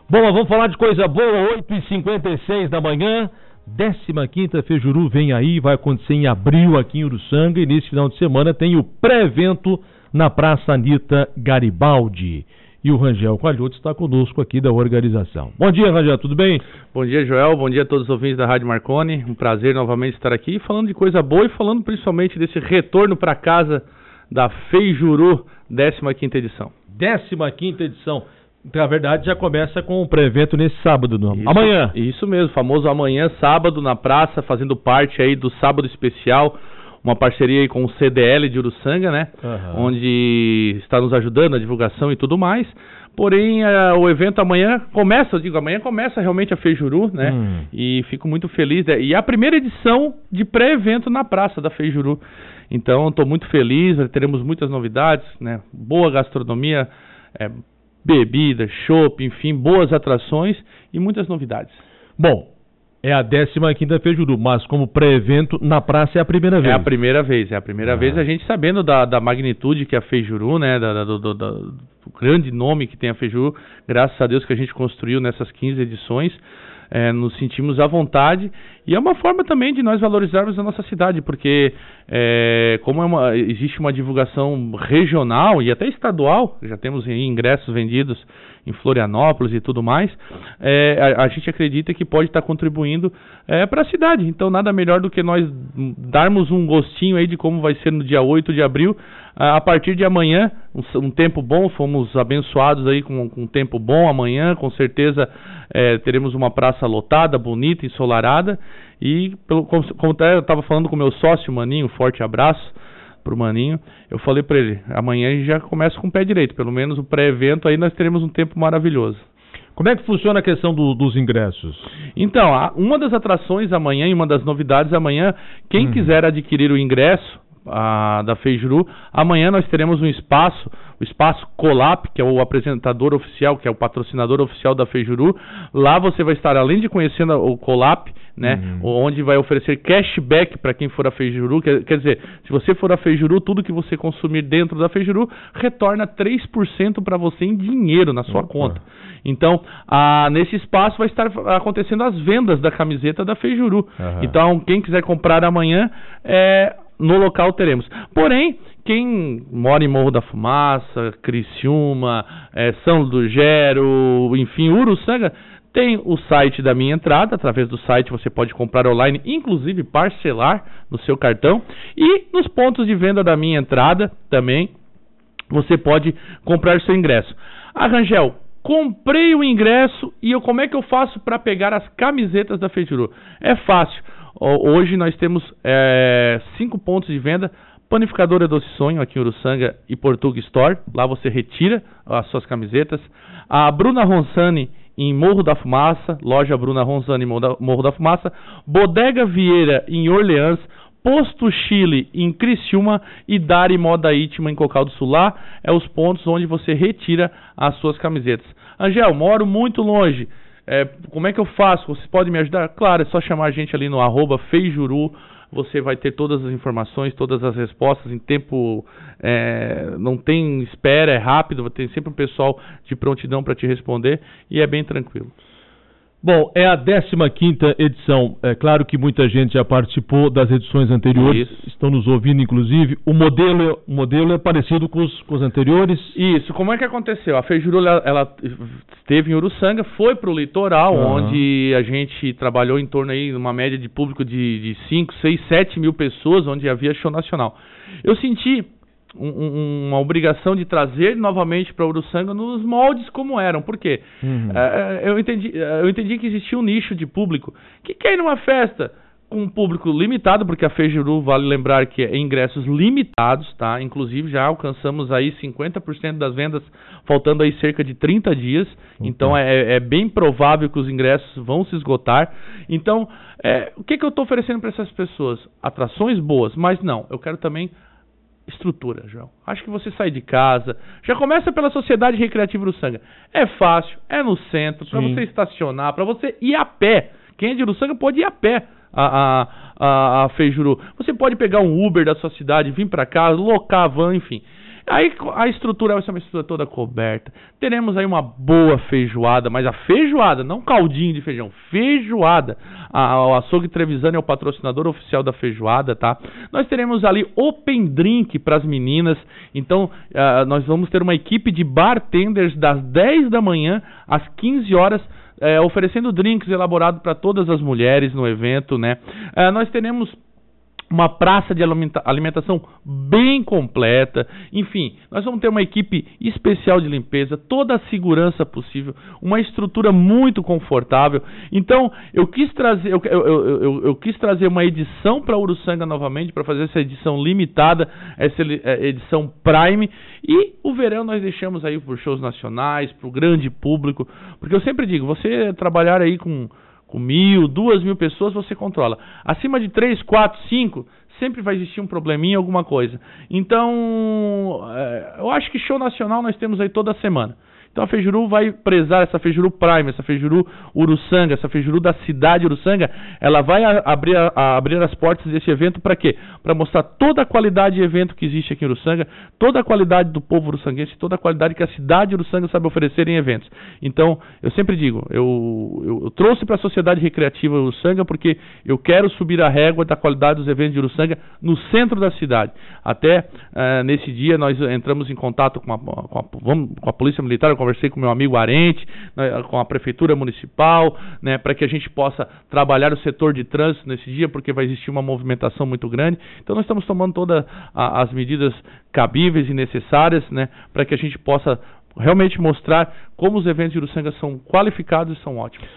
Bom, vamos falar de coisa boa, 8h56 da manhã, 15ª Fejuru vem aí, vai acontecer em abril aqui em Uruçanga, e nesse final de semana tem o pré-evento na Praça Anita Garibaldi. E o Rangel Coalhoto está conosco aqui da organização. Bom dia, Rangel, tudo bem? Bom dia, Joel, bom dia a todos os ouvintes da Rádio Marconi, um prazer novamente estar aqui, falando de coisa boa e falando principalmente desse retorno para casa da Fejuru, 15ª edição. 15ª edição. Na verdade, já começa com o pré-evento nesse sábado, não? Amanhã. Isso mesmo, famoso amanhã, sábado, na praça, fazendo parte aí do Sábado Especial, uma parceria aí com o CDL de Uruçanga, né? Onde está nos ajudando na divulgação e tudo mais. Porém, o evento amanhã começa realmente a Fejuru, né? E fico muito feliz. E é a primeira edição de pré-evento na praça da Fejuru. Então, estou muito feliz, teremos muitas novidades, né? Boa gastronomia, bebida, chopp, enfim, boas atrações e muitas novidades. Bom, é a 15ª Fejuru, mas como pré-evento na praça é a primeira vez. É a primeira vez, a gente sabendo da magnitude que é a Fejuru, né, do grande nome que tem a Fejuru, graças a Deus que a gente construiu nessas 15 edições, nos sentimos à vontade, e é uma forma também de nós valorizarmos a nossa cidade, porque como existe uma divulgação regional e até estadual, já temos ingressos vendidos em Florianópolis e tudo mais, a gente acredita que pode estar contribuindo para a cidade. Então nada melhor do que nós darmos um gostinho aí de como vai ser no dia 8 de abril, a partir de amanhã, um tempo bom, fomos abençoados aí com um tempo bom amanhã, com certeza teremos uma praça lotada, bonita, ensolarada, e como eu estava falando com o meu sócio, Maninho, forte abraço pro Maninho, eu falei para ele, amanhã a gente já começa com o pé direito, pelo menos o pré-evento aí nós teremos um tempo maravilhoso. Como é que funciona a questão dos ingressos? Então, uma das atrações amanhã e uma das novidades amanhã, quem quiser adquirir o ingresso da Fejuru, amanhã nós teremos o espaço Colap, que é o apresentador oficial, que é o patrocinador oficial da Fejuru. Lá você vai estar, além de conhecendo o Colap, né, onde vai oferecer cashback para quem for a Fejuru, quer dizer, se você for a Fejuru, tudo que você consumir dentro da Fejuru retorna 3% para você em dinheiro na sua conta. Então, nesse espaço vai estar acontecendo as vendas da camiseta da Fejuru. Então, quem quiser comprar amanhã, no local teremos. Porém, quem mora em Morro da Fumaça, Criciúma, São do Gero, enfim, Uruçanga, tem o site da Minha Entrada. Através do site você pode comprar online, inclusive parcelar no seu cartão. E nos pontos de venda da Minha Entrada também você pode comprar seu ingresso. Rangel, comprei o ingresso e como é que eu faço para pegar as camisetas da Fejuru? É fácil. Hoje nós temos 5 pontos de venda: Panificadora Doce Sonho aqui em Uruçanga e Portuga Store. Lá você retira as suas camisetas. A Bruna Ronsani em Morro da Fumaça, loja Bruna Ronsani em Morro da Fumaça. Bodega Vieira em Orleans. Posto Chile em Criciúma e Dari Moda Íntima em Cocal do Sul. Lá os pontos onde você retira as suas camisetas. Angel, moro muito longe. Como é que eu faço? Você pode me ajudar? Claro, é só chamar a gente ali no @Fejuru. Você vai ter todas as informações, todas as respostas em tempo, não tem espera, é rápido, tem sempre um pessoal de prontidão para te responder e é bem tranquilo. Bom, é a 15ª edição. É claro que muita gente já participou das edições anteriores, estão nos ouvindo inclusive. O modelo é parecido com os anteriores? Isso, como é que aconteceu? A Fejuru, ela esteve em Uruçanga, foi para o litoral, onde a gente trabalhou em torno aí, uma média de público de 5, 6, 7 mil pessoas, onde havia show nacional. Eu senti uma obrigação de trazer novamente para Uruçanga nos moldes como eram. Por quê? Eu entendi que existia um nicho de público que quer ir numa festa com um público limitado, porque a Fejuru, vale lembrar que é ingressos limitados, tá? Inclusive já alcançamos aí 50% das vendas, faltando aí cerca de 30 dias. Então é bem provável que os ingressos vão se esgotar. Então, o que eu estou oferecendo para essas pessoas? Atrações boas, mas não, eu quero também estrutura, João. Acho que você sai de casa, já começa pela Sociedade Recreativa Uruçanga. É fácil, é no centro, para você estacionar, para você ir a pé. Quem é de Uruçanga pode ir a pé a Fejuru. Você pode pegar um Uber da sua cidade, vir para cá, locar a van, enfim. Aí a estrutura vai ser uma estrutura toda coberta. Teremos aí uma boa feijoada, mas a feijoada, não caldinho de feijão, feijoada. O Açougue Trevisani é o patrocinador oficial da feijoada, tá? Nós teremos ali open drink para as meninas. Então, nós vamos ter uma equipe de bartenders das 10 da manhã às 15 horas, oferecendo drinks elaborados para todas as mulheres no evento, né? Nós teremos uma praça de alimentação bem completa. Enfim, nós vamos ter uma equipe especial de limpeza, toda a segurança possível, uma estrutura muito confortável. Então, eu quis trazer uma edição para Uruçanga novamente, para fazer essa edição limitada, essa edição Prime. E o verão nós deixamos aí por shows nacionais, para o grande público, porque eu sempre digo, você trabalhar aí com 1.000, 2.000 pessoas, você controla. Acima de 3, 4, 5, sempre vai existir um probleminha, alguma coisa. Então, eu acho que show nacional nós temos aí toda semana. Então a Fejuru vai prezar essa Fejuru Prime, essa Fejuru Uruçanga, essa Fejuru da cidade de Uruçanga. Ela vai abrir as portas desse evento para quê? Para mostrar toda a qualidade de evento que existe aqui em Uruçanga, toda a qualidade do povo uruçanguense, toda a qualidade que a cidade de Uruçanga sabe oferecer em eventos. Então, eu sempre digo, eu trouxe para a sociedade recreativa Uruçanga porque eu quero subir a régua da qualidade dos eventos de Uruçanga no centro da cidade. Até nesse dia nós entramos em contato com a Polícia Militar. Eu conversei com meu amigo Arente, com a Prefeitura Municipal, né, para que a gente possa trabalhar o setor de trânsito nesse dia, porque vai existir uma movimentação muito grande. Então nós estamos tomando todas as medidas cabíveis e necessárias, né, para que a gente possa realmente mostrar como os eventos de Uruçanga são qualificados e são ótimos.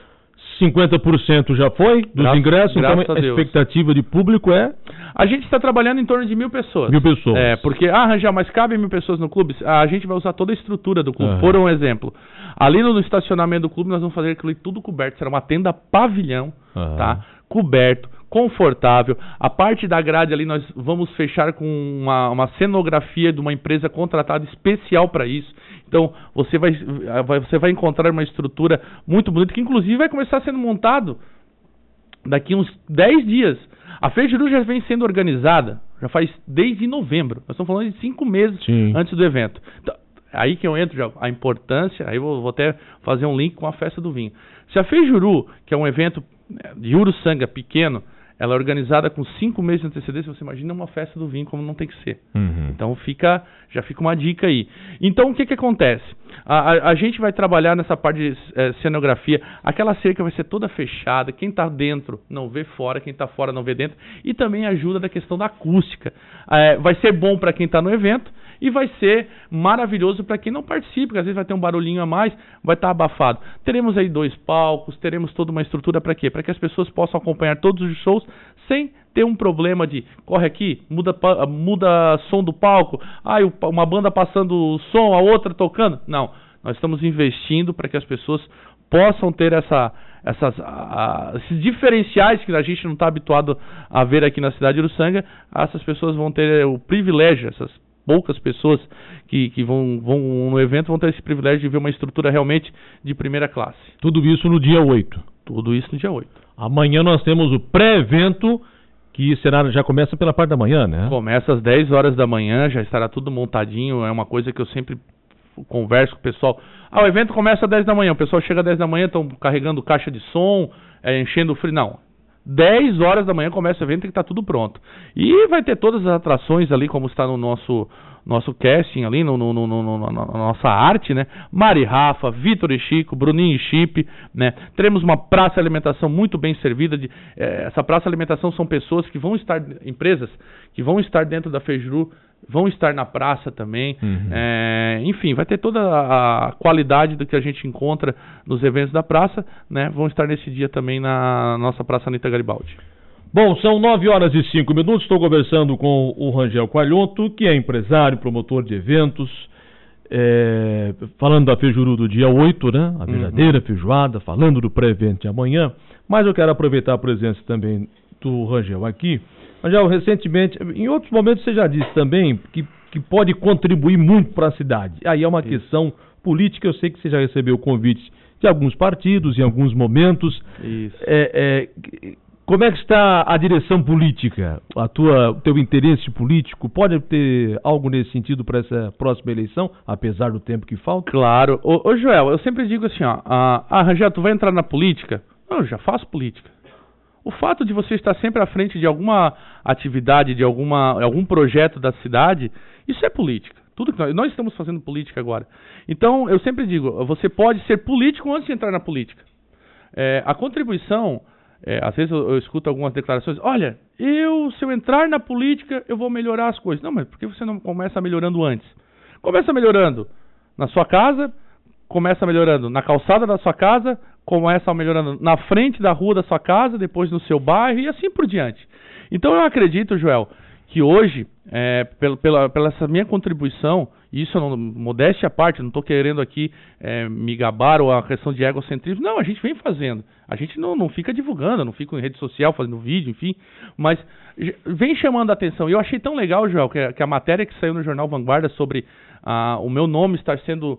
50% já foi dos ingressos, então a expectativa de público é? A gente está trabalhando em torno de 1.000 pessoas. 1.000 pessoas. Porque, Rangel, mas cabe 1.000 pessoas no clube? A gente vai usar toda a estrutura do clube. Por um exemplo, ali no estacionamento do clube nós vamos fazer aquilo tudo coberto. Será uma tenda pavilhão, tá? Coberto, confortável. A parte da grade ali nós vamos fechar com uma cenografia de uma empresa contratada especial para isso. Então você vai encontrar uma estrutura muito bonita, que inclusive vai começar sendo montado daqui uns 10 dias. A Fejuru já vem sendo organizada, já faz desde novembro. Nós estamos falando de 5 meses antes do evento. Então, aí que eu entro já, a importância, aí vou até fazer um link com a Festa do Vinho. Se a Fejuru, que é um evento de Uruçanga pequeno, ela é organizada com 5 meses de antecedência, você imagina uma festa do vinho como não tem que ser. Então já fica uma dica aí. Então o que acontece? A gente vai trabalhar nessa parte de cenografia. Aquela cerca vai ser toda fechada. Quem está dentro não vê fora, quem está fora não vê dentro. E também ajuda da questão da acústica. Vai ser bom para quem está no evento e vai ser maravilhoso para quem não participa, porque às vezes vai ter um barulhinho a mais, vai estar abafado. Teremos aí 2 palcos, teremos toda uma estrutura para quê? Para que as pessoas possam acompanhar todos os shows sem ter um problema de corre aqui, muda som do palco, uma banda passando o som, a outra tocando. Não, nós estamos investindo para que as pessoas possam ter esses diferenciais que a gente não está habituado a ver aqui na cidade de Uruçanga. Essas pessoas vão ter o privilégio, essas poucas pessoas que vão no evento vão ter esse privilégio de ver uma estrutura realmente de primeira classe. Tudo isso no dia 8. Tudo isso no dia 8. Amanhã nós temos o pré-evento, que já começa pela parte da manhã, né? Começa às 10 horas da manhã, já estará tudo montadinho. É uma coisa que eu sempre converso com o pessoal. O evento começa às 10 da manhã, o pessoal chega às 10 da manhã, estão carregando caixa de som, enchendo o frio. Não. 10 horas da manhã começa o evento e está tudo pronto. E vai ter todas as atrações ali, como está no nosso casting ali, na nossa arte, né? Mari Rafa, Vitor e Chico, Bruninho e Chip, né? Teremos uma praça de alimentação muito bem servida. Essa praça de alimentação são pessoas que vão estar, empresas que vão estar dentro da Fejuru, vão estar na praça também. Enfim, vai ter toda a qualidade do que a gente encontra nos eventos da praça, né? Vão estar nesse dia também na nossa Praça Anita Garibaldi. Bom, são 9 horas e 5 minutos. Estou conversando com o Rangel Coalhonto, que é empresário, promotor de eventos, falando da Fejuru do dia 8, né? A verdadeira feijoada, falando do pré-evento de amanhã. Mas eu quero aproveitar a presença também do Rangel aqui. Rangel, recentemente, em outros momentos você já disse também que pode contribuir muito para a cidade. Aí é uma questão política. Eu sei que você já recebeu convites de alguns partidos em alguns momentos. Como é que está a direção política? O teu interesse político pode ter algo nesse sentido para essa próxima eleição, apesar do tempo que falta? Claro. Ô Joel, eu sempre digo assim, ó, Rangel, tu vai entrar na política? Não, eu já faço política. O fato de você estar sempre à frente de alguma atividade, de algum projeto da cidade, isso é política. Tudo que nós estamos fazendo política agora. Então, eu sempre digo, você pode ser político antes de entrar na política. A contribuição, às vezes eu escuto algumas declarações, olha, se eu entrar na política, eu vou melhorar as coisas. Não, mas por que você não começa melhorando antes? Começa melhorando na sua casa, começa melhorando na calçada da sua casa, começa melhorando na frente da rua da sua casa, depois no seu bairro e assim por diante. Então eu acredito, Joel, que hoje, pela essa minha contribuição, e isso modéstia à parte, não estou querendo aqui me gabar ou a questão de egocentrismo, não, a gente vem fazendo, a gente não fica divulgando, não fica em rede social fazendo vídeo, enfim, mas vem chamando a atenção. E eu achei tão legal, Joel, que a matéria que saiu no Jornal Vanguarda sobre o meu nome estar sendo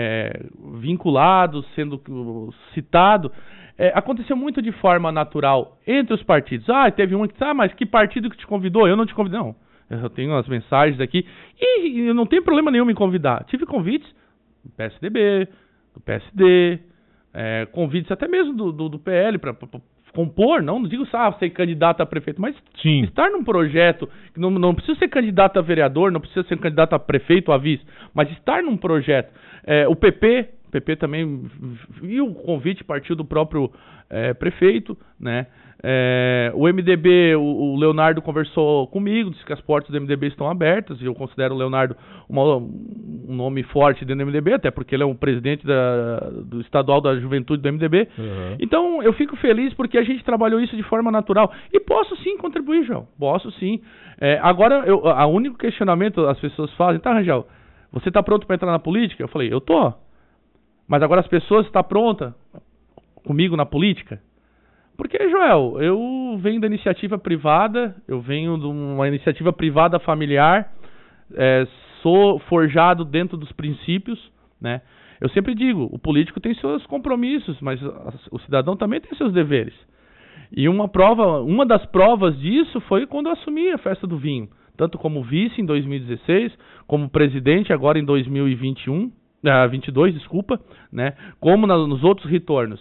vinculado, sendo citado, aconteceu muito de forma natural entre os partidos. Teve um que disse, mas que partido que te convidou? Eu não te convidei, não. Eu tenho as mensagens aqui e não tem problema nenhum me convidar. Tive convites do PSDB, do PSD, convites até mesmo do PL para compor, não digo ser candidato a prefeito, mas Sim. Estar num projeto, não precisa ser candidato a vereador, não precisa ser candidato a prefeito ou a vice, mas estar num projeto. O PP também viu o convite, partiu do próprio prefeito, né? O MDB, o Leonardo conversou comigo, disse que as portas do MDB estão abertas, e eu considero o Leonardo um nome forte dentro do MDB, até porque ele é o presidente do estadual da juventude do MDB. Uhum. Então eu fico feliz porque a gente trabalhou isso de forma natural. E posso sim contribuir, João, posso sim. Agora, o único questionamento as pessoas fazem, tá, Rangel, você está pronto para entrar na política? Eu falei, eu tô. Mas agora as pessoas estão prontas comigo na política? Porque, Joel, eu venho da iniciativa privada, eu venho de uma iniciativa privada familiar, sou forjado dentro dos princípios, né? Eu sempre digo, o político tem seus compromissos, mas o cidadão também tem seus deveres. E uma das provas disso foi quando eu assumi a Festa do Vinho, tanto como vice em 2016, como presidente agora em 2022, desculpa, né? Como nos outros retornos.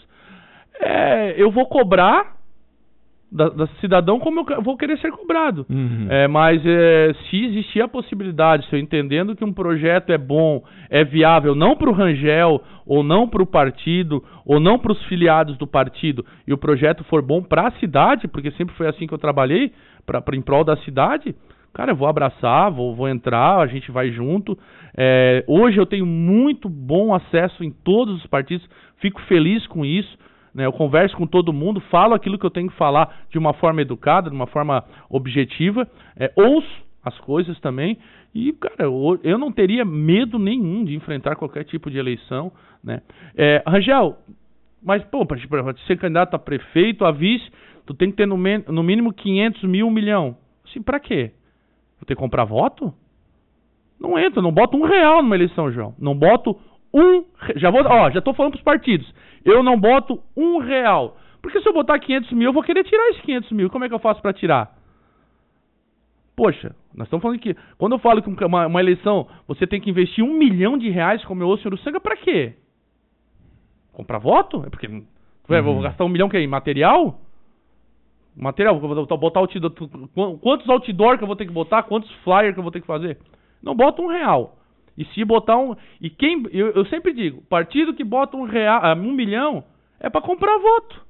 Eu vou cobrar da cidadão como eu vou querer ser cobrado. Uhum. Mas se existir a possibilidade, se eu entendendo que um projeto é bom, é viável, não para o Rangel, ou não para o partido, ou não para os filiados do partido, e o projeto for bom para a cidade, porque sempre foi assim que eu trabalhei, em prol da cidade, cara, eu vou abraçar, vou entrar, a gente vai junto. Hoje eu tenho muito bom acesso em todos os partidos, fico feliz com isso. Eu converso com todo mundo, falo aquilo que eu tenho que falar de uma forma educada, de uma forma objetiva, ouço as coisas também, e, cara, eu não teria medo nenhum de enfrentar qualquer tipo de eleição, né? Rangel, mas, para ser candidato a prefeito, a vice, tu tem que ter no mínimo 500 mil, 1 milhão. Assim, pra quê? Vou ter que comprar voto? Não entra, não boto R$1 numa eleição, João. Não boto já tô falando pros partidos. Eu não boto R$1. Porque se eu botar 500 mil, eu vou querer tirar esses 500 mil. Como é que eu faço para tirar? Poxa, nós estamos falando que quando eu falo que uma eleição você tem que investir R$1 milhão, como eu ouço em Uruçanga, para quê? Comprar voto? É porque vou gastar R$1 milhão que é em material? Vou botar outdoor. Quantos outdoor que eu vou ter que botar? Quantos flyers que eu vou ter que fazer? Não bota R$1. E se botar eu sempre digo, partido que bota R$1 milhão é para comprar voto.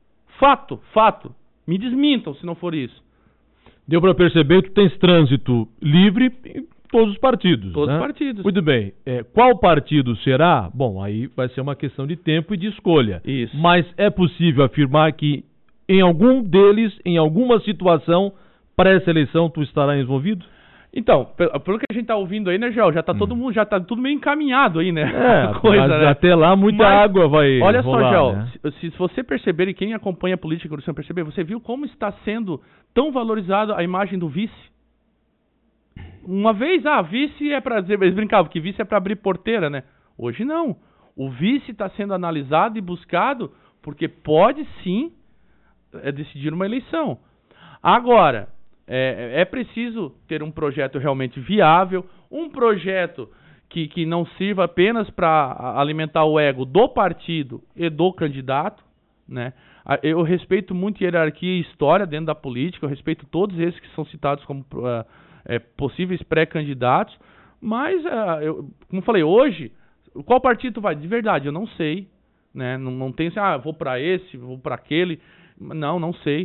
Fato. Me desmintam se não for isso. Deu para perceber que tu tens trânsito livre em todos os partidos. Todos os partidos. Muito bem. Qual partido será? Bom, aí vai ser uma questão de tempo e de escolha. Isso. Mas é possível afirmar que em algum deles, em alguma situação, para essa eleição, tu estará envolvido? Então, pelo que a gente tá ouvindo aí, né, Gel? Já tá todo mundo, já tá tudo meio encaminhado aí, né? Mas né? Até lá muita água vai olha rolar, só, Gel, né? se você perceber, e quem acompanha a política, você perceber, você viu como está sendo tão valorizada a imagem do vice? Uma vez, vice é pra dizer, eles brincavam que vice é pra abrir porteira, né? Hoje não. O vice está sendo analisado e buscado porque pode sim decidir uma eleição. Agora, é preciso ter um projeto realmente viável, um projeto que não sirva apenas para alimentar o ego do partido e do candidato, né? Eu respeito muito hierarquia e história dentro da política, eu respeito todos esses que são citados como possíveis pré-candidatos, mas, como falei, hoje, qual partido vai? De verdade, eu não sei, né? Não tem assim, vou para esse, vou para aquele, não sei,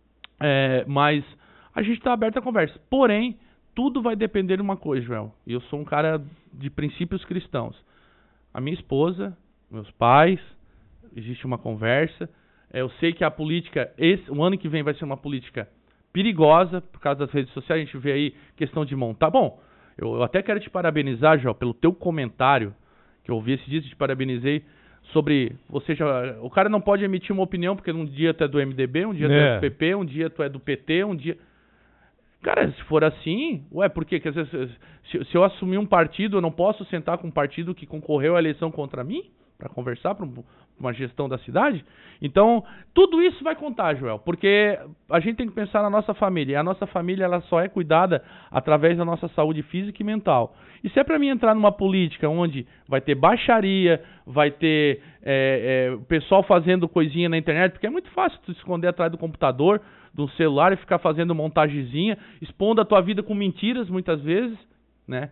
mas a gente está aberto à conversa. Porém, tudo vai depender de uma coisa, Joel, e eu sou um cara de princípios cristãos. A minha esposa, meus pais, existe uma conversa. Eu sei que a política, o ano que vem vai ser uma política perigosa, por causa das redes sociais, a gente vê aí questão de montar. Bom, eu até quero te parabenizar, Joel, pelo teu comentário, que eu ouvi esse dia, te parabenizei, sobre, o cara não pode emitir uma opinião, porque um dia tu é do MDB, um dia tu é do PP, um dia tu é do PT, um dia... Cara, se for assim, por quê? Se eu assumir um partido, eu não posso sentar com um partido que concorreu à eleição contra mim? Para conversar, para uma gestão da cidade? Então, tudo isso vai contar, Joel, porque a gente tem que pensar na nossa família, e a nossa família ela só é cuidada através da nossa saúde física e mental. E se é para mim entrar numa política onde vai ter baixaria, vai ter pessoal fazendo coisinha na internet, porque é muito fácil tu se esconder atrás do computador, do celular e ficar fazendo montagenzinha, expondo a tua vida com mentiras muitas vezes, né?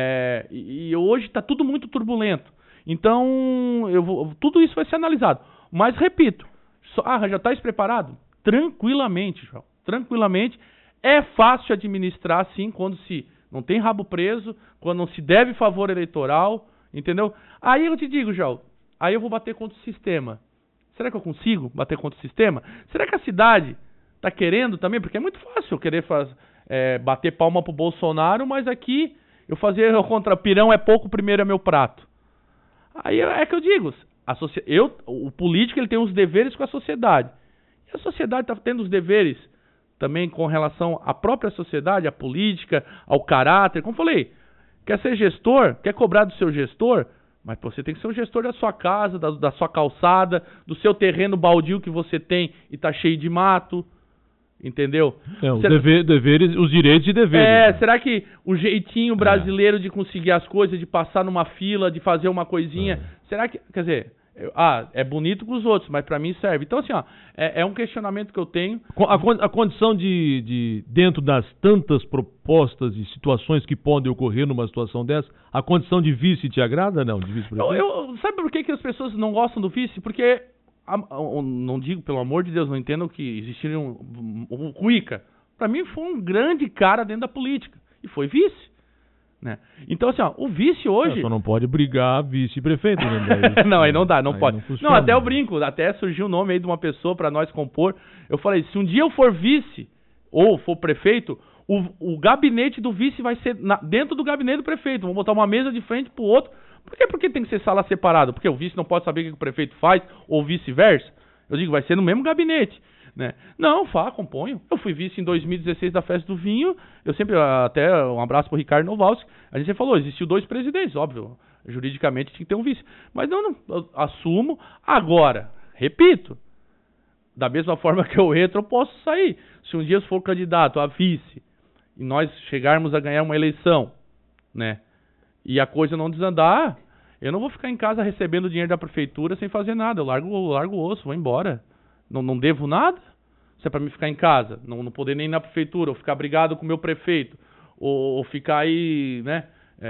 E hoje está tudo muito turbulento. Então, tudo isso vai ser analisado. Mas, repito, já está preparado? Tranquilamente, João. Tranquilamente. É fácil administrar, sim, quando se não tem rabo preso, quando não se deve favor eleitoral, entendeu? Aí eu te digo, João, aí eu vou bater contra o sistema. Será que eu consigo bater contra o sistema? Será que a cidade está querendo também? Porque é muito fácil eu querer bater palma pro Bolsonaro, mas aqui eu fazer contra pirão é pouco, primeiro é meu prato. Aí é que eu digo, o político ele tem os deveres com a sociedade. E a sociedade está tendo os deveres também com relação à própria sociedade, à política, ao caráter. Como falei, quer ser gestor, quer cobrar do seu gestor, mas você tem que ser um gestor da sua casa, da sua calçada, do seu terreno baldio que você tem e está cheio de mato. Entendeu? Deveres, os direitos e deveres. Será que o jeitinho brasileiro de conseguir as coisas, de passar numa fila, de fazer uma coisinha, será que, quer dizer, é bonito com os outros, mas pra mim serve. Então, assim, é um questionamento que eu tenho. A condição de dentro das tantas propostas e situações que podem ocorrer numa situação dessa, a condição de vice te agrada, não? De vice-prefeito? Sabe por que as pessoas não gostam do vice? Porque... não digo, pelo amor de Deus, não entendo que existiria o Cuica. Pra mim foi um grande cara dentro da política. E foi vice. Né? Então, assim, o vice hoje... Só não pode brigar vice-prefeito, né? Não, aí não dá, não pode. Não, até eu brinco, até surgiu o nome aí de uma pessoa pra nós compor. Eu falei, se um dia eu for vice, ou for prefeito, o gabinete do vice vai ser dentro do gabinete do prefeito. Vamos botar uma mesa de frente pro outro. Por quê? Porque tem que ser sala separada? Porque o vice não pode saber o que o prefeito faz, ou vice-versa? Eu digo, vai ser no mesmo gabinete, né? Não, componho. Eu fui vice em 2016 da Festa do Vinho, eu sempre, até um abraço pro Ricardo Novalski, a gente falou, existiu 2 presidentes, óbvio, juridicamente tinha que ter um vice. Mas não, eu assumo. Agora, repito, da mesma forma que eu entro, eu posso sair. Se um dia eu for candidato a vice, e nós chegarmos a ganhar uma eleição, né? E a coisa não desandar, eu não vou ficar em casa recebendo dinheiro da prefeitura sem fazer nada. Eu largo o osso, vou embora. Não devo nada. Se é pra mim ficar em casa, não poder nem ir na prefeitura, ou ficar brigado com o meu prefeito, ou ficar aí, né,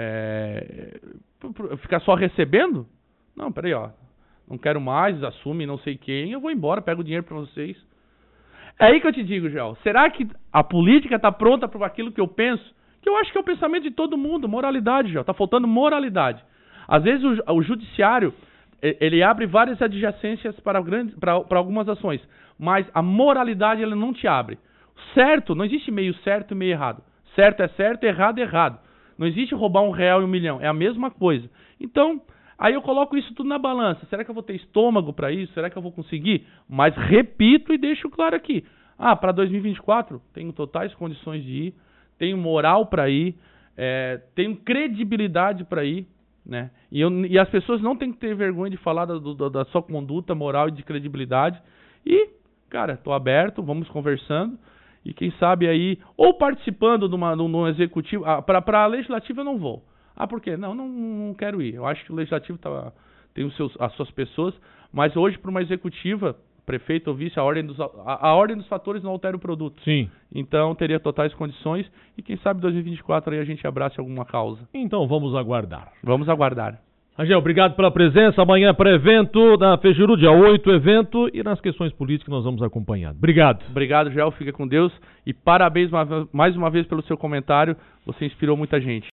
ficar só recebendo? Não, peraí, não quero mais, assume não sei quem, eu vou embora, pego o dinheiro pra vocês. É aí que eu te digo, Joel, será que a política tá pronta para aquilo que eu penso? Que eu acho que é o pensamento de todo mundo, moralidade, já. Tá faltando moralidade. Às vezes o judiciário, ele abre várias adjacências para algumas ações, mas a moralidade ele não te abre. Certo, não existe meio certo e meio errado. Certo é certo, errado é errado. Não existe roubar R$1 e R$1 milhão, é a mesma coisa. Então, aí eu coloco isso tudo na balança. Será que eu vou ter estômago para isso? Será que eu vou conseguir? Mas repito e deixo claro aqui. Para 2024, tenho totais condições de ir. Tenho moral para ir, tenho credibilidade para ir, né? E as pessoas não têm que ter vergonha de falar da sua conduta moral e de credibilidade. E cara, tô aberto, vamos conversando. E quem sabe aí, ou participando de um executivo, para a legislativa eu não vou. Por quê? Não quero ir. Eu acho que o legislativo tem as suas pessoas, mas hoje para uma executiva, prefeito ou vice, a ordem dos fatores não altera o produto. Sim. Então teria totais condições e quem sabe 2024 aí a gente abrace alguma causa. Então vamos aguardar. Vamos aguardar. Rangel, obrigado pela presença. Amanhã é pré-evento da Fejuru, dia 8, evento. E nas questões políticas nós vamos acompanhando. Obrigado. Obrigado, Gel. Fica com Deus. E parabéns mais uma vez pelo seu comentário. Você inspirou muita gente.